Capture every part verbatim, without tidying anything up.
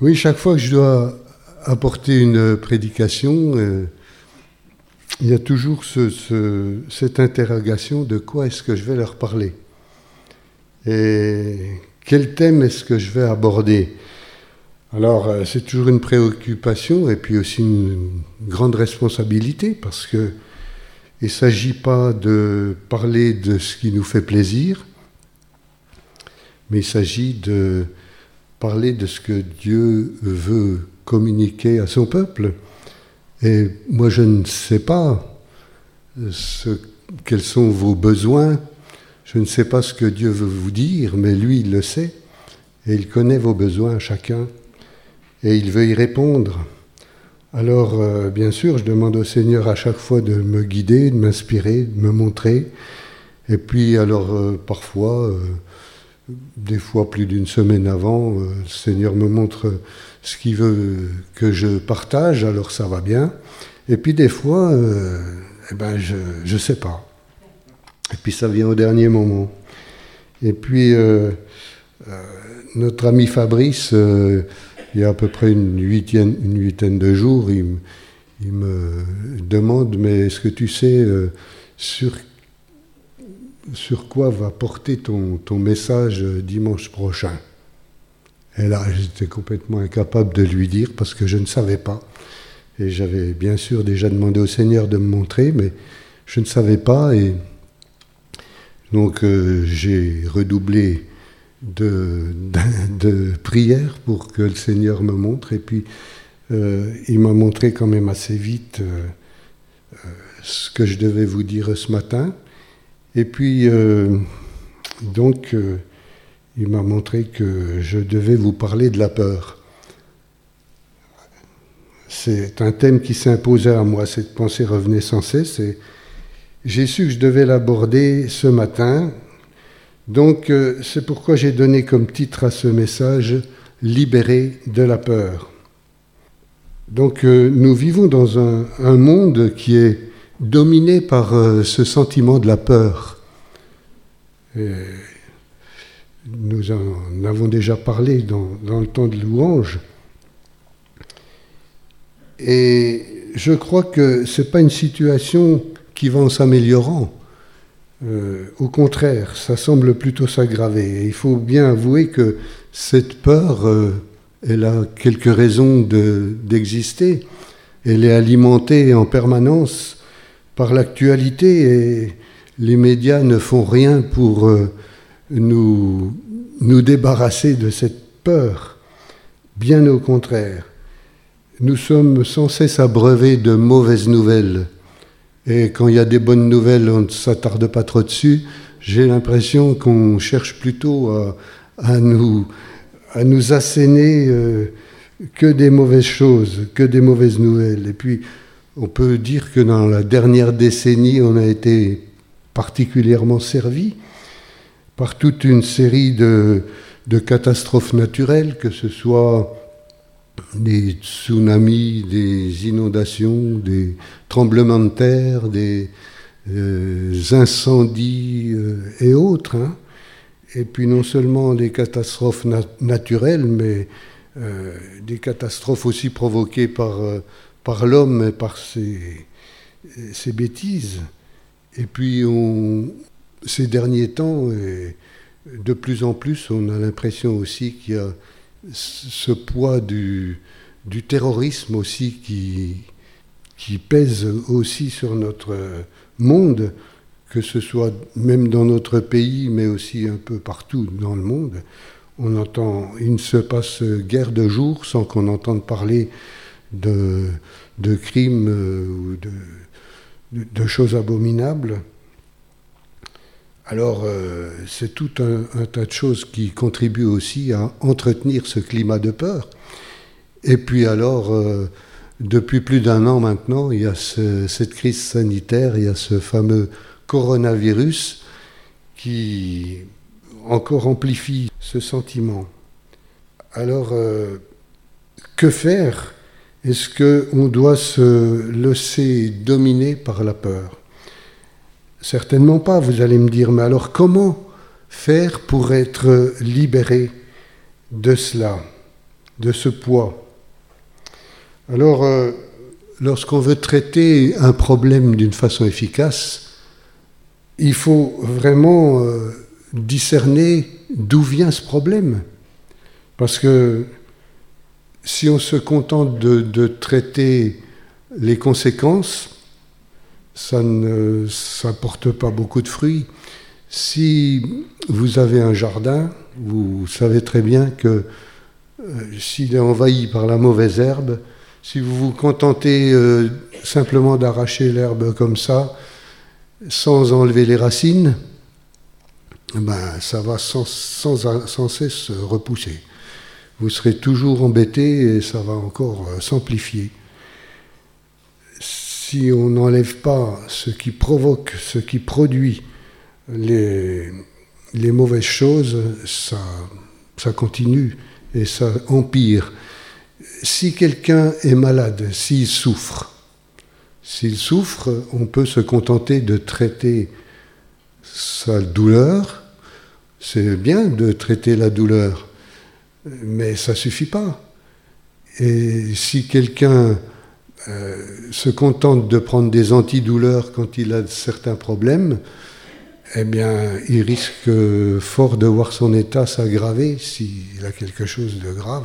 Oui, chaque fois que je dois apporter une prédication, euh, il y a toujours ce, ce, cette interrogation de quoi est-ce que je vais leur parler et quel thème est-ce que je vais aborder. Alors, euh, c'est toujours une préoccupation et puis aussi une grande responsabilité parce que il ne s'agit pas de parler de ce qui nous fait plaisir, mais il s'agit de parler de ce que Dieu veut communiquer à son peuple. Et moi, je ne sais pas ce, quels sont vos besoins, je ne sais pas ce que Dieu veut vous dire, mais lui, il le sait, et il connaît vos besoins chacun, et il veut y répondre. Alors, euh, bien sûr, je demande au Seigneur à chaque fois de me guider, de m'inspirer, de me montrer. Et puis, alors, euh, parfois, euh, des fois plus d'une semaine avant, euh, le Seigneur me montre ce qu'il veut que je partage, alors ça va bien. Et puis, des fois, euh, eh ben, je ne sais pas. Et puis, ça vient au dernier moment. Et puis, euh, euh, notre ami Fabrice... Euh, il y a à peu près une huitaine, une huitaine de jours, il, il me demande, mais est-ce que tu sais euh, sur, sur quoi va porter ton, ton message dimanche prochain ? Et là, j'étais complètement incapable de lui dire parce que je ne savais pas. Et j'avais bien sûr déjà demandé au Seigneur de me montrer, mais je ne savais pas. Et donc euh, j'ai redoublé De, de, de prière pour que le Seigneur me montre. Et puis, euh, il m'a montré quand même assez vite euh, euh, ce que je devais vous dire ce matin. Et puis, euh, donc, euh, il m'a montré que je devais vous parler de la peur. C'est un thème qui s'imposait à moi, cette pensée revenait sans cesse. Et j'ai su que je devais l'aborder ce matin. Donc, euh, c'est pourquoi j'ai donné comme titre à ce message « Libéré de la peur ». Donc, euh, nous vivons dans un, un monde qui est dominé par euh, ce sentiment de la peur. Et nous en avons déjà parlé dans, dans le temps de louange. Et je crois que ce n'est pas une situation qui va en s'améliorant. Euh, au contraire, ça semble plutôt s'aggraver. Et il faut bien avouer que cette peur, euh, elle a quelques raisons de, d'exister. Elle est alimentée en permanence par l'actualité et les médias ne font rien pour euh, nous, nous débarrasser de cette peur. Bien au contraire, nous sommes sans cesse abreuvés de mauvaises nouvelles. Et quand il y a des bonnes nouvelles, on ne s'attarde pas trop dessus. J'ai l'impression qu'on cherche plutôt à, à, nous, à nous asséner euh, que des mauvaises choses, que des mauvaises nouvelles. Et puis, on peut dire que dans la dernière décennie, on a été particulièrement servi par toute une série de, de catastrophes naturelles, que ce soit des tsunamis, des inondations, des tremblements de terre, des euh, incendies euh, et autres. Hein. Et puis non seulement des catastrophes nat- naturelles, mais euh, des catastrophes aussi provoquées par, euh, par l'homme et par ses, ses bêtises. Et puis on, ces derniers temps, et de plus en plus, on a l'impression aussi qu'il y a ce poids du, du terrorisme aussi qui, qui pèse aussi sur notre monde, que ce soit même dans notre pays, mais aussi un peu partout dans le monde. On entend, il ne se passe guère de jour sans qu'on entende parler de, de crimes ou de, de, de choses abominables. Alors, euh, c'est tout un, un tas de choses qui contribuent aussi à entretenir ce climat de peur. Et puis alors, euh, depuis plus d'un an maintenant, il y a ce, cette crise sanitaire, il y a ce fameux coronavirus qui encore amplifie ce sentiment. Alors, euh, que faire ? Est-ce qu'on doit se laisser dominer par la peur ? Certainement pas, vous allez me dire, mais alors comment faire pour être libéré de cela ? de ce poids. Alors, euh, lorsqu'on veut traiter un problème d'une façon efficace, il faut vraiment euh, discerner d'où vient ce problème. Parce que si on se contente de, de traiter les conséquences, ça ne ça porte pas beaucoup de fruits. Si vous avez un jardin, vous savez très bien que euh, s'il est envahi par la mauvaise herbe, si vous vous contentez euh, simplement d'arracher l'herbe comme ça, sans enlever les racines, ben, ça va sans, sans, sans cesse repousser. Vous serez toujours embêté et ça va encore euh, s'amplifier. Si on n'enlève pas ce qui provoque, ce qui produit les, les mauvaises choses, ça, ça continue et ça empire. Si quelqu'un est malade, s'il souffre, s'il souffre, on peut se contenter de traiter sa douleur. C'est bien de traiter la douleur, mais ça ne suffit pas. Et si quelqu'un euh, se contente de prendre des antidouleurs quand il a certains problèmes, eh bien, il risque fort de voir son état s'aggraver s'il a quelque chose de grave.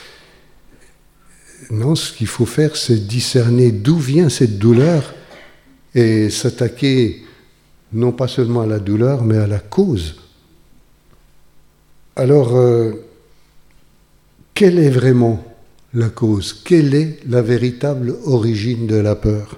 Non, ce qu'il faut faire, c'est discerner d'où vient cette douleur et s'attaquer non pas seulement à la douleur, mais à la cause. Alors, euh, quelle est vraiment la cause? Quelle est la véritable origine de la peur?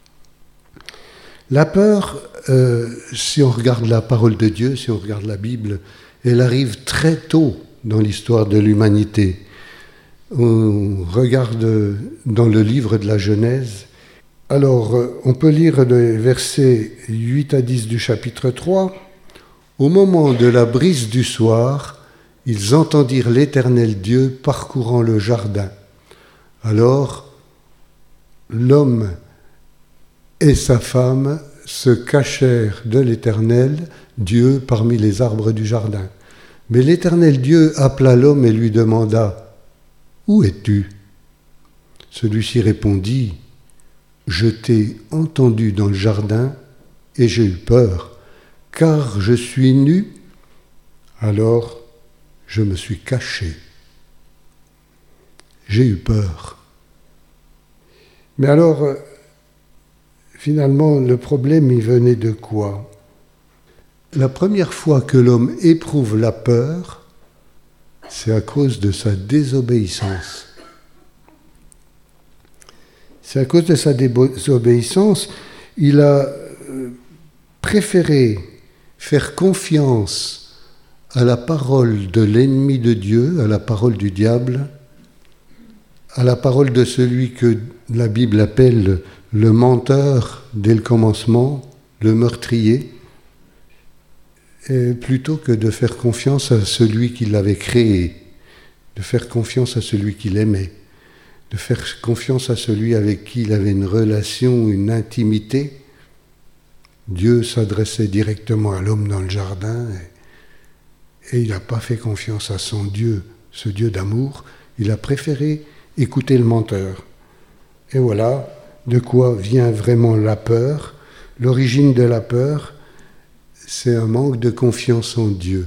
La peur, euh, si on regarde la parole de Dieu, si on regarde la Bible, elle arrive très tôt dans l'histoire de l'humanité. On regarde dans le livre de la Genèse. Alors, on peut lire les versets huit à dix du chapitre trois. Au moment de la brise du soir, ils entendirent l'Éternel Dieu parcourant le jardin. Alors, l'homme et sa femme se cachèrent de l'Éternel Dieu parmi les arbres du jardin. Mais l'Éternel Dieu appela l'homme et lui demanda « Où es-tu » Celui-ci répondit « Je t'ai entendu dans le jardin et j'ai eu peur, car je suis nu. Alors je me suis caché. J'ai eu peur. » Mais alors, finalement, le problème, il venait de quoi? La première fois que l'homme éprouve la peur, c'est à cause de sa désobéissance. C'est à cause de sa désobéissance, il a préféré faire confiance à la parole de l'ennemi de Dieu, à la parole du diable, à la parole de celui que la Bible appelle le menteur dès le commencement, le meurtrier, et plutôt que de faire confiance à celui qui l'avait créé, de faire confiance à celui qu'il aimait, de faire confiance à celui avec qui il avait une relation, une intimité. Dieu s'adressait directement à l'homme dans le jardin et, et il n'a pas fait confiance à son Dieu, ce Dieu d'amour. Il a préféré écouter le menteur. Et voilà de quoi vient vraiment la peur. L'origine de la peur, c'est un manque de confiance en Dieu.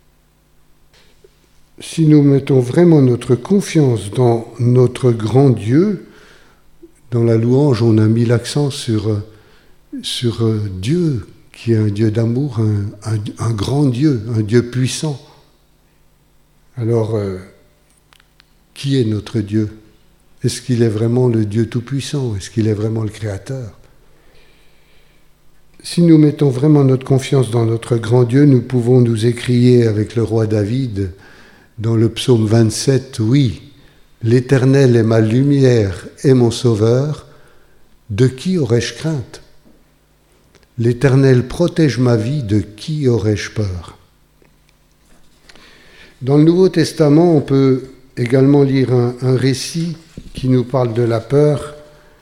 Si nous mettons vraiment notre confiance dans notre grand Dieu, dans la louange, on a mis l'accent sur, sur Dieu, qui est un Dieu d'amour, un, un, un grand Dieu, un Dieu puissant. Alors, euh, qui est notre Dieu? Est-ce qu'il est vraiment le Dieu tout-puissant? Est-ce qu'il est vraiment le Créateur? Si nous mettons vraiment notre confiance dans notre grand Dieu, nous pouvons nous écrier avec le roi David dans le psaume vingt-sept, « Oui, l'Éternel est ma lumière et mon sauveur, de qui aurais-je crainte? L'Éternel protège ma vie, de qui aurais-je peur ?» Dans le Nouveau Testament, on peut également lire un, un récit qui nous parle de la peur.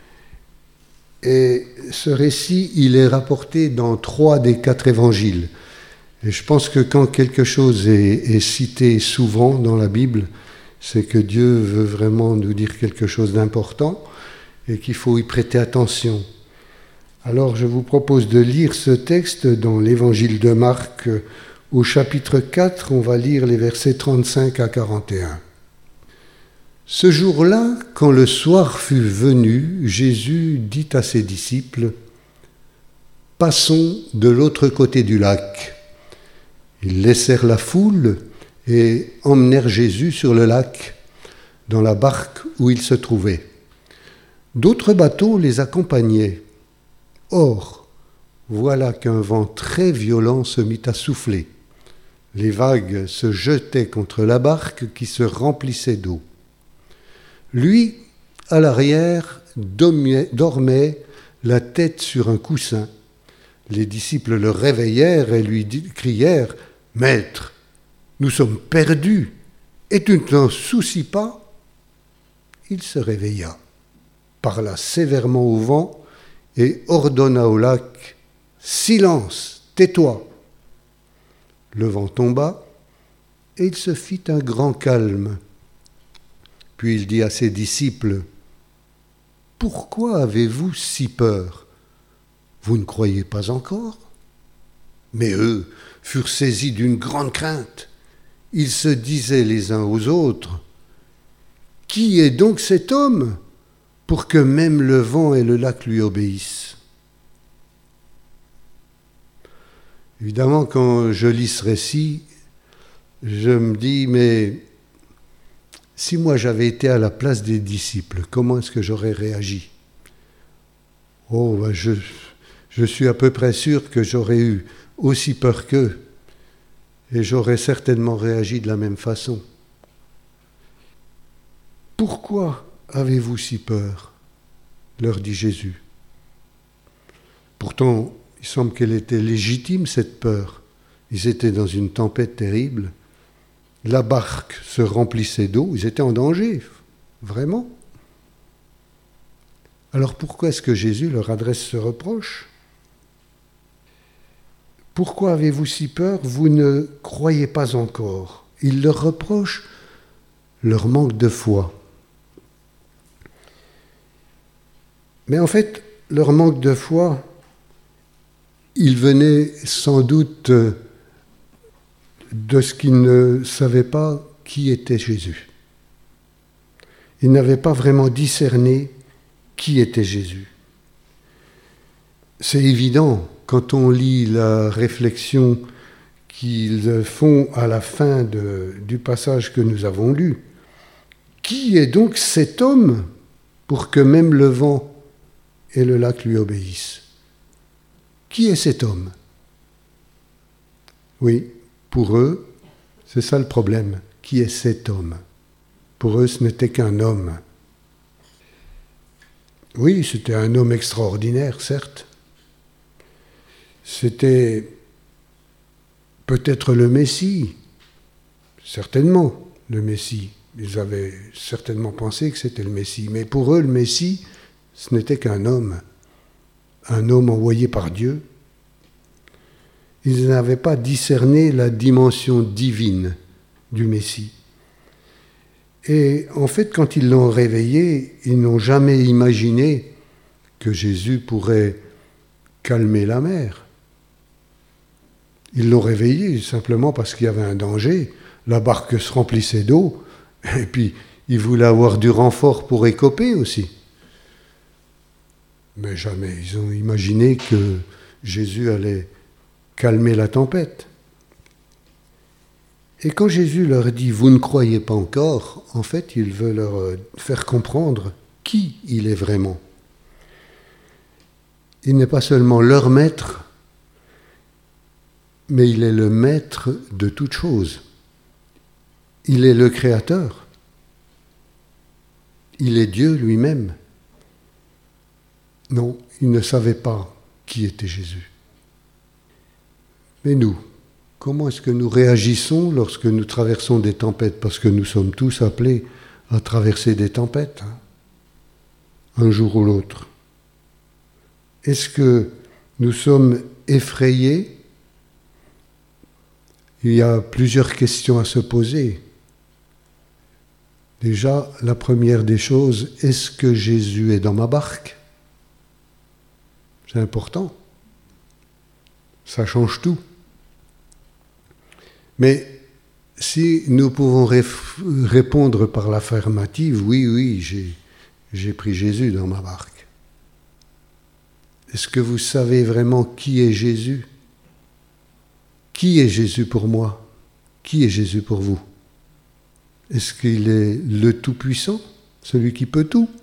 Et ce récit, il est rapporté dans trois des quatre évangiles. Et je pense que quand quelque chose est, est cité souvent dans la Bible, c'est que Dieu veut vraiment nous dire quelque chose d'important et qu'il faut y prêter attention. Alors je vous propose de lire ce texte dans l'évangile de Marc au chapitre quatre, on va lire les versets trente-cinq à quarante et un. Ce jour-là, quand le soir fut venu, Jésus dit à ses disciples : « Passons de l'autre côté du lac. » Ils laissèrent la foule et emmenèrent Jésus sur le lac, dans la barque où il se trouvait. D'autres bateaux les accompagnaient. Or, voilà qu'un vent très violent se mit à souffler. Les vagues se jetaient contre la barque qui se remplissait d'eau. Lui, à l'arrière, dormait la tête sur un coussin. Les disciples le réveillèrent et lui crièrent : « Maître, nous sommes perdus, et tu ne t'en soucies pas ?» Il se réveilla, parla sévèrement au vent et ordonna au lac : « Silence, tais-toi !» Le vent tomba et il se fit un grand calme. Puis il dit à ses disciples : « Pourquoi avez-vous si peur ? Vous ne croyez pas encore ?» Mais eux furent saisis d'une grande crainte. Ils se disaient les uns aux autres : « Qui est donc cet homme pour que même le vent et le lac lui obéissent ?» Évidemment, quand je lis ce récit, je me dis, mais si moi j'avais été à la place des disciples, comment est-ce que j'aurais réagi ? Oh, ben je, je suis à peu près sûr que j'aurais eu aussi peur qu'eux, et j'aurais certainement réagi de la même façon. « Pourquoi avez-vous si peur ?» leur dit Jésus. Pourtant, il semble qu'elle était légitime, cette peur. Ils étaient dans une tempête terrible. La barque se remplissait d'eau. Ils étaient en danger, vraiment. Alors pourquoi est-ce que Jésus leur adresse ce reproche ? « Pourquoi avez-vous si peur ? Vous ne croyez pas encore. » Il leur reproche leur manque de foi. Mais en fait, leur manque de foi, il venait sans doute de ce qu'ils ne savaient pas qui était Jésus. Ils n'avaient pas vraiment discerné qui était Jésus. C'est évident quand on lit la réflexion qu'ils font à la fin de, du passage que nous avons lu. Qui est donc cet homme pour que même le vent et le lac lui obéissent ? Qui est cet homme ? Oui, pour eux, c'est ça le problème. Qui est cet homme ? Pour eux, ce n'était qu'un homme. Oui, c'était un homme extraordinaire, certes. C'était peut-être le Messie, certainement le Messie. Ils avaient certainement pensé que c'était le Messie. Mais pour eux, le Messie, ce n'était qu'un homme. Un homme envoyé par Dieu. Ils n'avaient pas discerné la dimension divine du Messie. Et en fait, quand ils l'ont réveillé, ils n'ont jamais imaginé que Jésus pourrait calmer la mer. Ils l'ont réveillé simplement parce qu'il y avait un danger. La barque se remplissait d'eau, et puis ils voulaient avoir du renfort pour écoper aussi. Mais jamais ils ont imaginé que Jésus allait calmer la tempête. Et quand Jésus leur dit « Vous ne croyez pas encore », en fait, il veut leur faire comprendre qui il est vraiment. Il n'est pas seulement leur maître, mais il est le maître de toutes choses. Il est le créateur. Il est Dieu lui-même. Non, ils ne savaient pas qui était Jésus. Mais nous, comment est-ce que nous réagissons lorsque nous traversons des tempêtes ? Parce que nous sommes tous appelés à traverser des tempêtes, hein, un jour ou l'autre. Est-ce que nous sommes effrayés ? Il y a plusieurs questions à se poser. Déjà, la première des choses, est-ce que Jésus est dans ma barque? C'est important. Ça change tout. Mais si nous pouvons réf- répondre par l'affirmative, oui, oui, j'ai, j'ai pris Jésus dans ma barque. Est-ce que vous savez vraiment qui est Jésus? Qui est Jésus pour moi? Qui est Jésus pour vous? Est-ce qu'il est le Tout-Puissant, celui qui peut tout?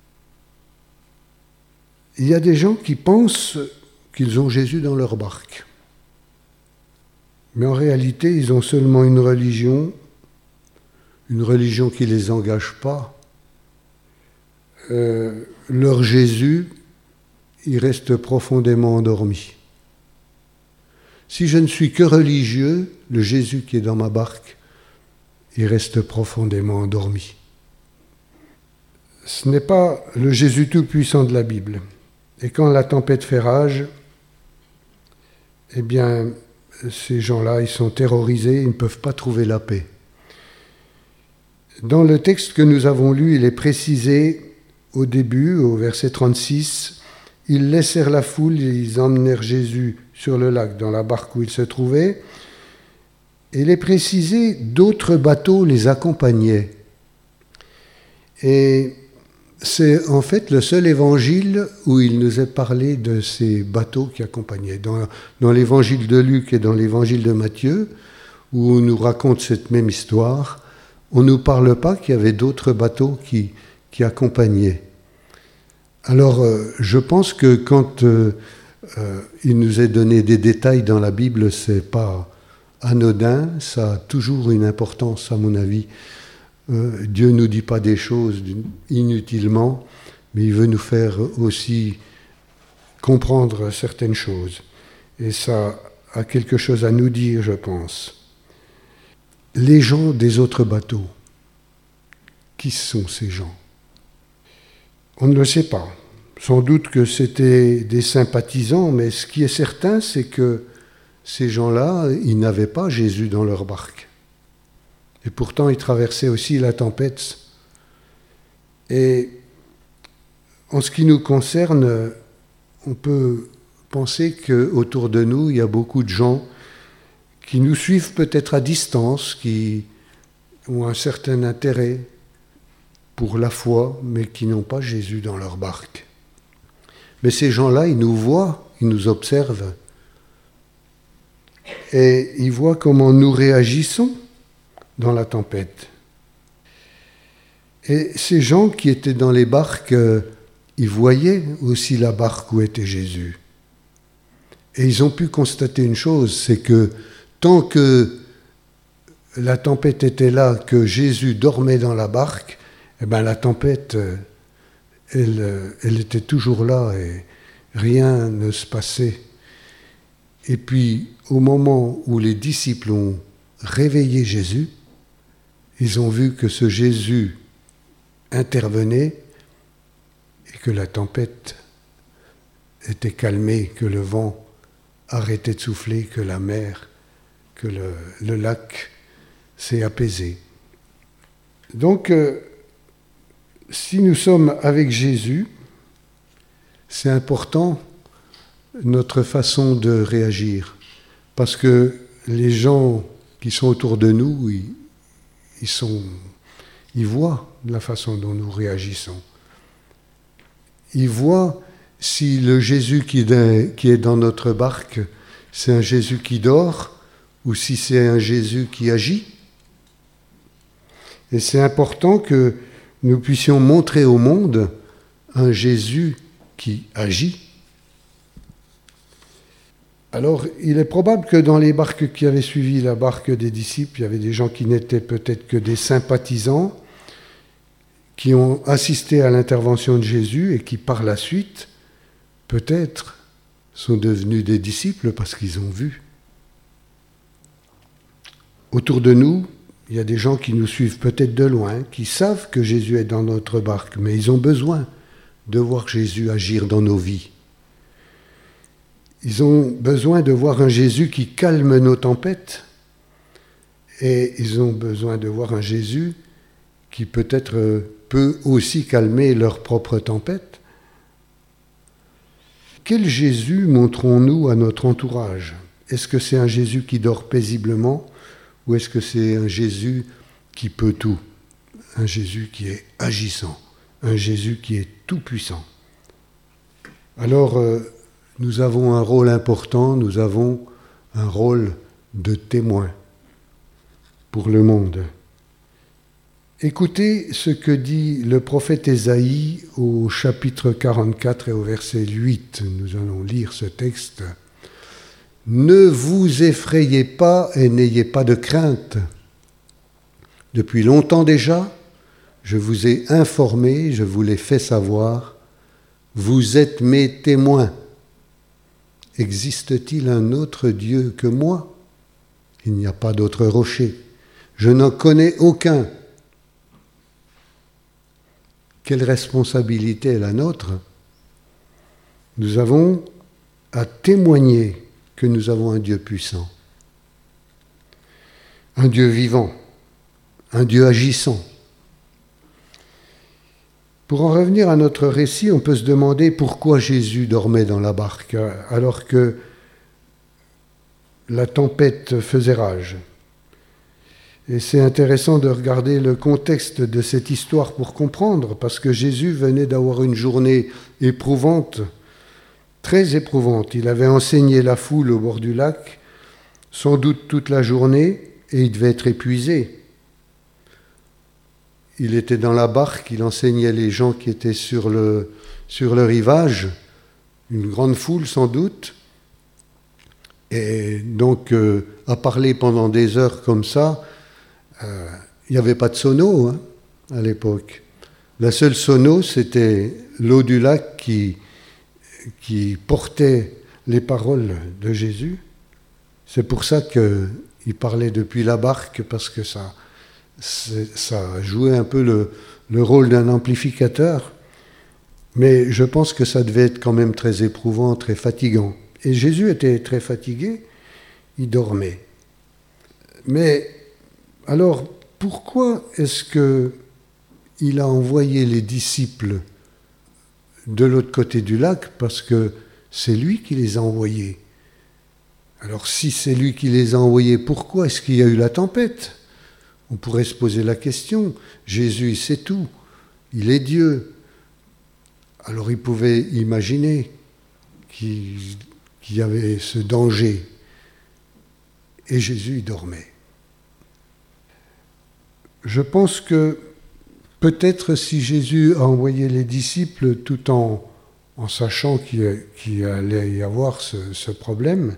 Il y a des gens qui pensent qu'ils ont Jésus dans leur barque. Mais en réalité, ils ont seulement une religion, une religion qui ne les engage pas. Euh, leur Jésus, il reste profondément endormi. Si je ne suis que religieux, le Jésus qui est dans ma barque, il reste profondément endormi. Ce n'est pas le Jésus tout-puissant de la Bible. Et quand la tempête fait rage, eh bien, ces gens-là, ils sont terrorisés, ils ne peuvent pas trouver la paix. Dans le texte que nous avons lu, il est précisé au début, au verset trente-six, « Ils laissèrent la foule et ils emmenèrent Jésus sur le lac, dans la barque où il se trouvait. » Et il est précisé, d'autres bateaux les accompagnaient. Et c'est en fait le seul évangile où il nous est parlé de ces bateaux qui accompagnaient. Dans, dans l'évangile de Luc et dans l'évangile de Matthieu, où on nous raconte cette même histoire, on ne nous parle pas qu'il y avait d'autres bateaux qui, qui accompagnaient. Alors, euh, je pense que quand euh, euh, il nous est donné des détails dans la Bible, c'est pas anodin, ça a toujours une importance à mon avis. Euh, Dieu ne nous dit pas des choses inutilement, mais il veut nous faire aussi comprendre certaines choses. Et ça a quelque chose à nous dire, je pense. Les gens des autres bateaux, qui sont ces gens? On ne le sait pas. Sans doute que c'était des sympathisants, mais ce qui est certain, c'est que ces gens-là, ils n'avaient pas Jésus dans leur barque. Et pourtant, ils traversaient aussi la tempête. Et en ce qui nous concerne, on peut penser qu'autour de nous, il y a beaucoup de gens qui nous suivent peut-être à distance, qui ont un certain intérêt pour la foi, mais qui n'ont pas Jésus dans leur barque. Mais ces gens-là, ils nous voient, ils nous observent, et ils voient comment nous réagissons dans la tempête. Et ces gens qui étaient dans les barques, euh, ils voyaient aussi la barque où était Jésus. Et ils ont pu constater une chose, c'est que tant que la tempête était là, que Jésus dormait dans la barque, eh ben la tempête, elle, elle était toujours là et rien ne se passait. Et puis, au moment où les disciples ont réveillé Jésus, ils ont vu que ce Jésus intervenait et que la tempête était calmée, que le vent arrêtait de souffler, que la mer, que le, le lac s'est apaisé. Donc, euh, si nous sommes avec Jésus, c'est important notre façon de réagir, parce que les gens qui sont autour de nous, ils, ils, sont, ils voient la façon dont nous réagissons. Ils voient si le Jésus qui est dans notre barque, c'est un Jésus qui dort ou si c'est un Jésus qui agit. Et c'est important que nous puissions montrer au monde un Jésus qui agit. Alors, il est probable que dans les barques qui avaient suivi la barque des disciples, il y avait des gens qui n'étaient peut-être que des sympathisants, qui ont assisté à l'intervention de Jésus et qui, par la suite, peut-être, sont devenus des disciples parce qu'ils ont vu. Autour de nous, il y a des gens qui nous suivent peut-être de loin, qui savent que Jésus est dans notre barque, mais ils ont besoin de voir Jésus agir dans nos vies. Ils ont besoin de voir un Jésus qui calme nos tempêtes et ils ont besoin de voir un Jésus qui peut-être peut aussi calmer leur propre tempête. Quel Jésus montrons-nous à notre entourage ? Est-ce que c'est un Jésus qui dort paisiblement ou est-ce que c'est un Jésus qui peut tout ? Un Jésus qui est agissant, un Jésus qui est tout-puissant. Alors, euh, nous avons un rôle important, nous avons un rôle de témoin pour le monde. Écoutez ce que dit le prophète Ésaïe au chapitre quarante-quatre et au verset huit. Nous allons lire ce texte. « Ne vous effrayez pas et n'ayez pas de crainte. Depuis longtemps déjà, je vous ai informé, je vous l'ai fait savoir. Vous êtes mes témoins. Existe-t-il un autre Dieu que moi ? Il n'y a pas d'autre rocher. Je n'en connais aucun. » Quelle responsabilité est la nôtre ? Nous avons à témoigner que nous avons un Dieu puissant, un Dieu vivant, un Dieu agissant. Pour en revenir à notre récit, on peut se demander pourquoi Jésus dormait dans la barque alors que la tempête faisait rage. Et c'est intéressant de regarder le contexte de cette histoire pour comprendre, parce que Jésus venait d'avoir une journée éprouvante, très éprouvante. Il avait enseigné la foule au bord du lac, sans doute toute la journée, et il devait être épuisé. Il était dans la barque, il enseignait les gens qui étaient sur le, sur le rivage, une grande foule sans doute. Et donc, euh, à parler pendant des heures comme ça, euh, il n'y avait pas de sono hein, à l'époque. La seule sono, c'était l'eau du lac qui, qui portait les paroles de Jésus. C'est pour ça qu'il parlait depuis la barque, parce que ça, ça jouait un peu le, le rôle d'un amplificateur. Mais je pense que ça devait être quand même très éprouvant, très fatigant. Et Jésus était très fatigué, il dormait. Mais alors, pourquoi est-ce qu'il a envoyé les disciples de l'autre côté du lac ? Parce que c'est lui qui les a envoyés. Alors si c'est lui qui les a envoyés, pourquoi est-ce qu'il y a eu la tempête ? On pourrait se poser la question. Jésus, il sait tout. Il est Dieu. Alors il pouvait imaginer qu'il, qu'il y avait ce danger. Et Jésus, il dormait. Je pense que peut-être si Jésus a envoyé les disciples tout en, en sachant qu'il, qu'il allait y avoir ce, ce problème,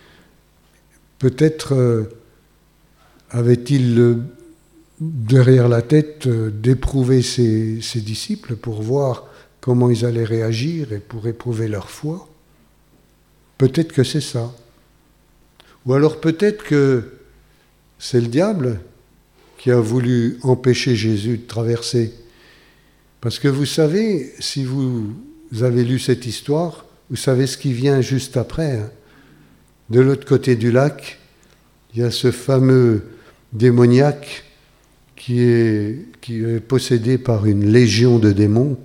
peut-être euh, avait-il euh, derrière la tête euh, d'éprouver ses, ses disciples pour voir comment ils allaient réagir et pour éprouver leur foi. Peut-être que c'est ça. Ou alors peut-être que c'est le diable qui a voulu empêcher Jésus de traverser. Parce que vous savez, si vous avez lu cette histoire, vous savez ce qui vient juste après. Hein. De l'autre côté du lac, il y a ce fameux démoniaque qui est, qui est possédé par une légion de démons.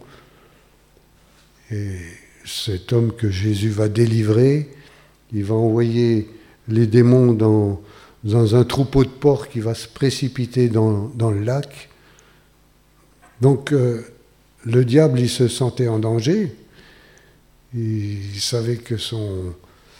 Et cet homme que Jésus va délivrer, il va envoyer les démons dans, dans un troupeau de porcs qui va se précipiter dans, dans le lac. Donc euh, le diable, il se sentait en danger. Il savait que son,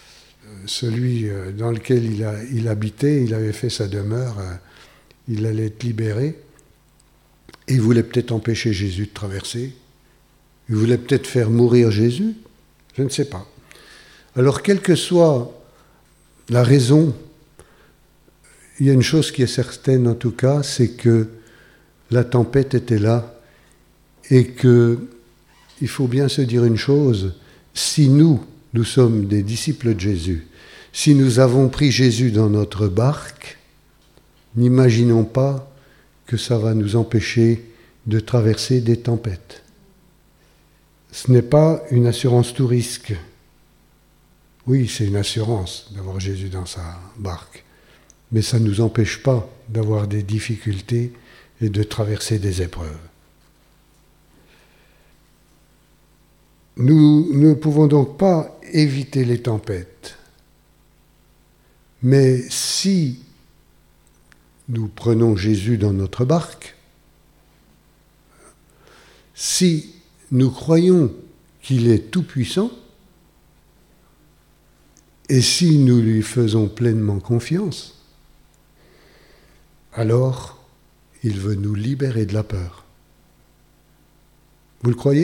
celui dans lequel il, a, il habitait, il avait fait sa demeure, il allait être libéré. Et il voulait peut-être empêcher Jésus de traverser. Il voulait peut-être faire mourir Jésus. Je ne sais pas. Alors, quelle que soit la raison, il y a une chose qui est certaine en tout cas, c'est que la tempête était là et qu'il faut bien se dire une chose, si nous, nous sommes des disciples de Jésus, si nous avons pris Jésus dans notre barque, n'imaginons pas que ça va nous empêcher de traverser des tempêtes. Ce n'est pas une assurance tout risque. Oui, c'est une assurance d'avoir Jésus dans sa barque, mais ça ne nous empêche pas d'avoir des difficultés et de traverser des épreuves. Nous ne pouvons donc pas éviter les tempêtes. Mais si nous prenons Jésus dans notre barque, si nous croyons qu'il est tout-puissant, et si nous lui faisons pleinement confiance, alors il veut nous libérer de la peur. Vous le croyez ?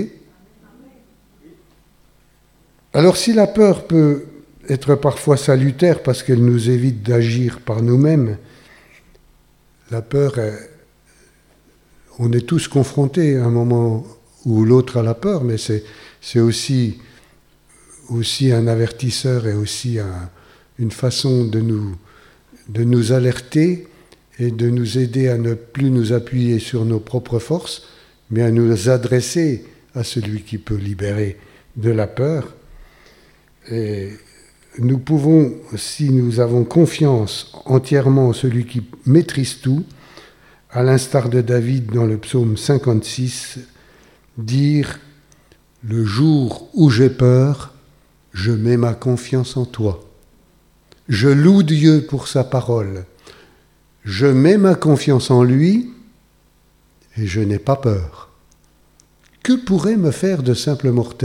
Alors si la peur peut être parfois salutaire parce qu'elle nous évite d'agir par nous-mêmes, la peur, est, on est tous confrontés à un moment ou l'autre à la peur, mais c'est, c'est aussi, aussi un avertisseur et aussi un, une façon de nous, de nous alerter et de nous aider à ne plus nous appuyer sur nos propres forces, mais à nous adresser à celui qui peut libérer de la peur. Et nous pouvons, si nous avons confiance entièrement en celui qui maîtrise tout, à l'instar de David dans le psaume cinquante-six, dire « Le jour où j'ai peur, je mets ma confiance en toi. Je loue Dieu pour sa parole. Je mets ma confiance en lui et je n'ai pas peur. Que pourrait me faire de simple mortel ?»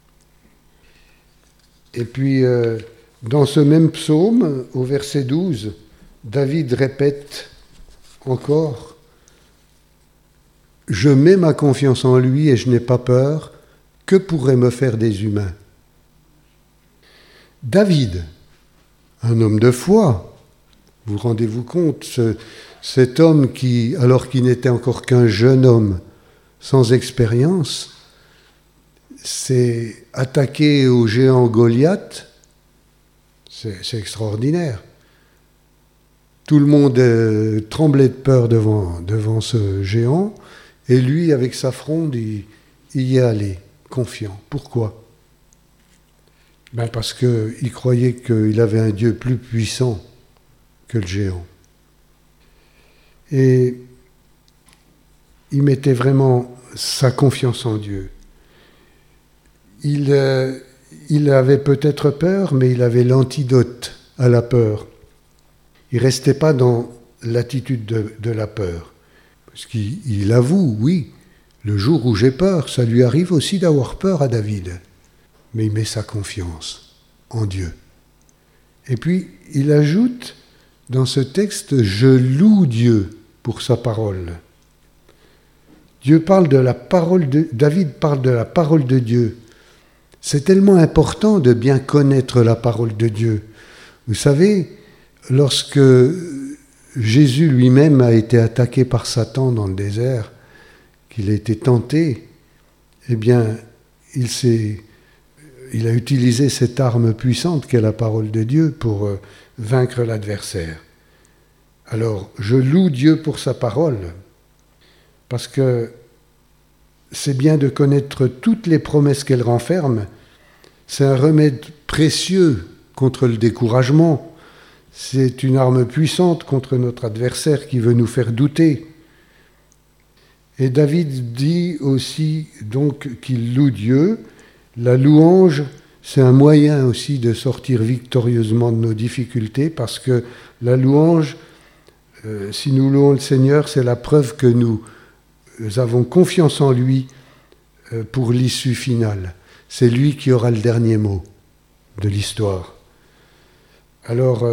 Et puis, euh, dans ce même psaume, au verset douze, David répète encore « Je mets ma confiance en lui et je n'ai pas peur. Que pourraient me faire des humains ?» David, un homme de foi, vous rendez-vous compte, ce, cet homme qui, alors qu'il n'était encore qu'un jeune homme sans expérience, s'est attaqué au géant Goliath, c'est, c'est extraordinaire. Tout le monde euh, tremblait de peur devant, devant ce géant, et lui, avec sa fronde, il, il y est allé, confiant. Pourquoi ? Ben parce qu'il croyait qu'il avait un Dieu plus puissant que le géant. Et il mettait vraiment sa confiance en Dieu. Il, euh, il avait peut-être peur, mais il avait l'antidote à la peur. Il ne restait pas dans l'attitude de, de la peur. Parce qu'il il avoue, oui, le jour où j'ai peur, ça lui arrive aussi d'avoir peur à David. Mais il met sa confiance en Dieu. Et puis, il ajoute dans ce texte « Je loue Dieu pour sa parole ». Dieu parle de la parole de, David parle de la parole de Dieu. C'est tellement important de bien connaître la parole de Dieu. Vous savez, lorsque Jésus lui-même a été attaqué par Satan dans le désert, qu'il a été tenté, eh bien, il, s'est, il a utilisé cette arme puissante qu'est la parole de Dieu pour euh, vaincre l'adversaire. Alors, je loue Dieu pour sa parole, parce que c'est bien de connaître toutes les promesses qu'elle renferme. C'est un remède précieux contre le découragement. C'est une arme puissante contre notre adversaire qui veut nous faire douter. Et David dit aussi donc qu'il loue Dieu. La louange, c'est un moyen aussi de sortir victorieusement de nos difficultés, parce que la louange, euh, si nous louons le Seigneur, c'est la preuve que nous Nous avons confiance en lui pour l'issue finale. C'est lui qui aura le dernier mot de l'histoire. Alors,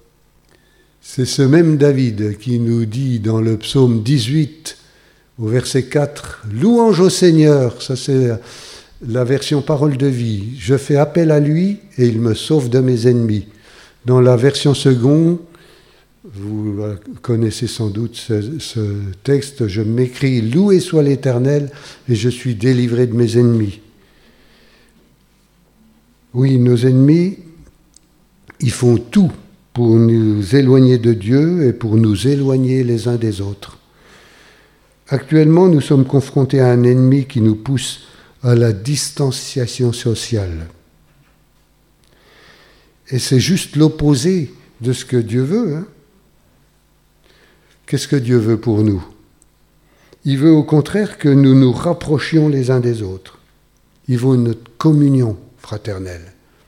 c'est ce même David qui nous dit dans le psaume dix-huit, au verset quatre, « Louange au Seigneur », ça c'est la version parole de vie, « Je fais appel à lui et il me sauve de mes ennemis ». Dans la version seconde, vous connaissez sans doute ce, ce texte, je m'écris « Loué soit l'Éternel et je suis délivré de mes ennemis ». Oui, nos ennemis, ils font tout pour nous éloigner de Dieu et pour nous éloigner les uns des autres. Actuellement, nous sommes confrontés à un ennemi qui nous pousse à la distanciation sociale. Et c'est juste l'opposé de ce que Dieu veut, hein. Qu'est-ce que Dieu veut pour nous ? Il veut au contraire que nous nous rapprochions les uns des autres. Il veut notre communion fraternelle.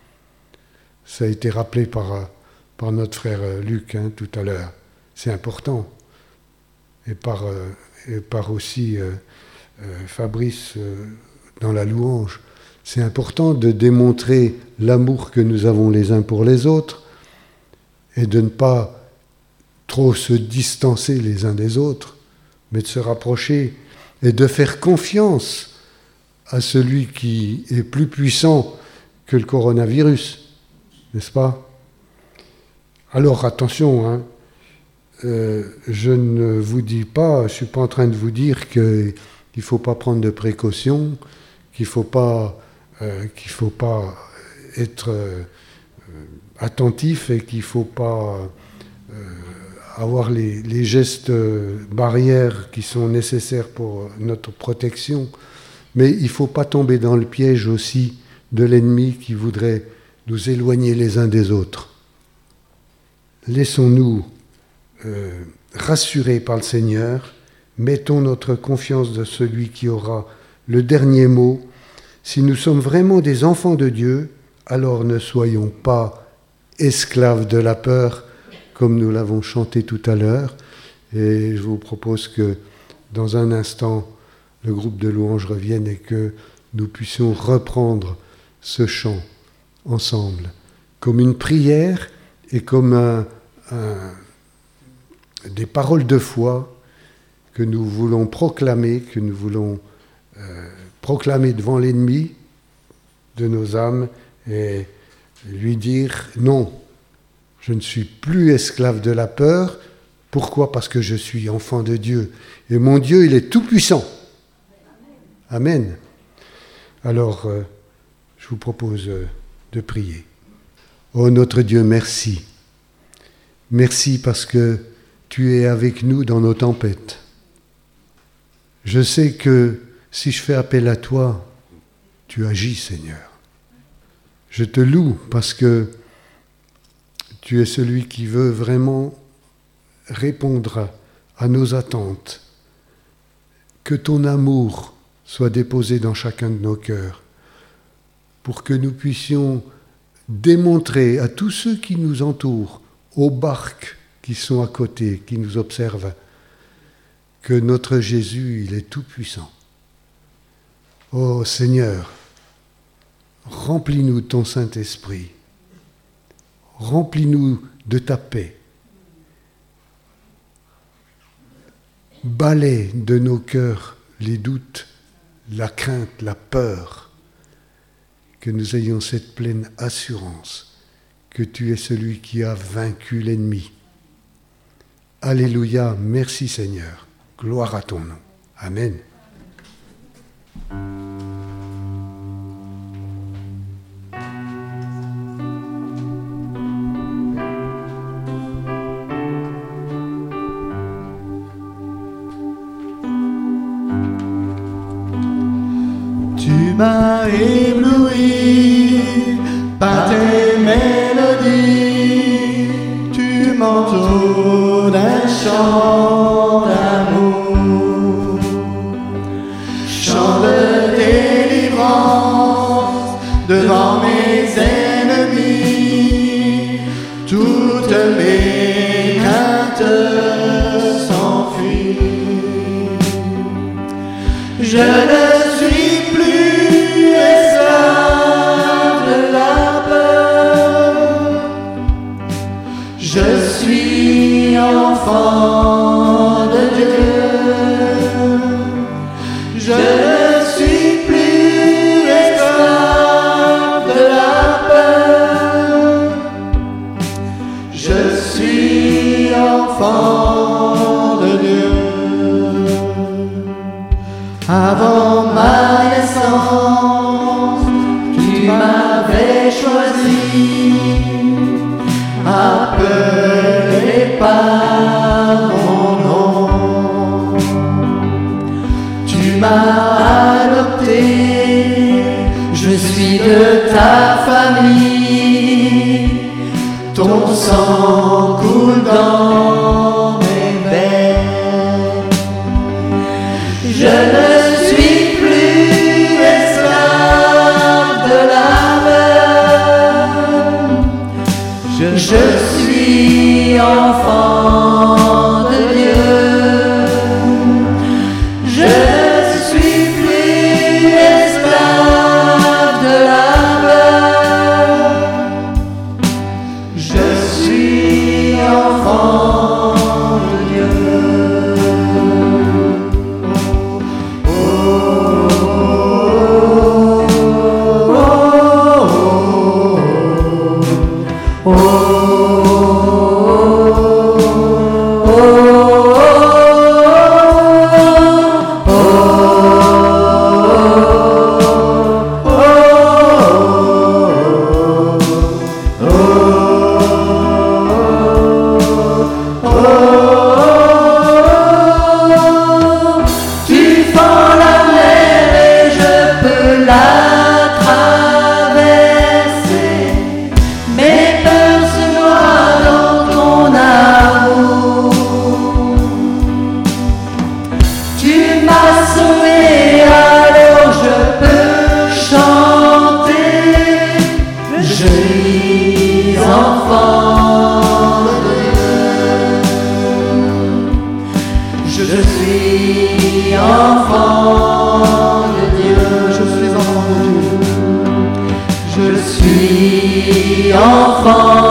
Ça a été rappelé par, par notre frère Luc hein, tout à l'heure. C'est important. Et par, euh, et par aussi euh, euh, Fabrice euh, dans la louange. C'est important de démontrer l'amour que nous avons les uns pour les autres et de ne pas trop se distancer les uns des autres, mais de se rapprocher et de faire confiance à celui qui est plus puissant que le coronavirus, n'est-ce pas? Alors attention, hein, euh, je ne vous dis pas, je ne suis pas en train de vous dire qu'il ne faut pas prendre de précautions, qu'il ne faut pas, euh, qu'il faut pas être euh, attentif et qu'il ne faut pas euh, avoir les, les gestes barrières qui sont nécessaires pour notre protection. Mais il ne faut pas tomber dans le piège aussi de l'ennemi qui voudrait nous éloigner les uns des autres. Laissons-nous euh, rassurer par le Seigneur, mettons notre confiance dans celui qui aura le dernier mot. Si nous sommes vraiment des enfants de Dieu, alors ne soyons pas esclaves de la peur, comme nous l'avons chanté tout à l'heure. Et je vous propose que dans un instant, le groupe de louanges revienne et que nous puissions reprendre ce chant ensemble, comme une prière et comme un, un, des paroles de foi que nous voulons proclamer, que nous voulons euh, proclamer devant l'ennemi de nos âmes et lui dire non, je ne suis plus esclave de la peur. Pourquoi ? Parce que je suis enfant de Dieu. Et mon Dieu, il est tout puissant. Amen. Alors, euh, je vous propose euh, de prier. Oh notre Dieu, merci. Merci parce que tu es avec nous dans nos tempêtes. Je sais que si je fais appel à toi, tu agis, Seigneur. Je te loue parce que tu es celui qui veut vraiment répondre à nos attentes. Que ton amour soit déposé dans chacun de nos cœurs pour que nous puissions démontrer à tous ceux qui nous entourent, aux barques qui sont à côté, qui nous observent, que notre Jésus, il est tout puissant. Oh Seigneur, remplis-nous de ton Saint-Esprit, remplis-nous de ta paix, balaie de nos cœurs les doutes, la crainte, la peur, que nous ayons cette pleine assurance que tu es celui qui a vaincu l'ennemi. Alléluia, merci Seigneur, gloire à ton nom. Amen. Tu m'as ébloui par tes mélodies, tu m'entoures d'un chant d'amour, chant de délivrance devant mes ennemis, toutes mes craintes s'enfuient. Je ne suis plus esclave de la peur, je suis enfant de Dieu. Je ne suis plus esclave de la peur, je suis enfant de Dieu. Avant ma naissance, tu m'avais choisi, appelé par mon nom. Tu m'as adopté, je suis de ta famille, ton sang coule dans mes veines. Je suis enfant de Dieu. Je suis enfant de Dieu. Je suis enfant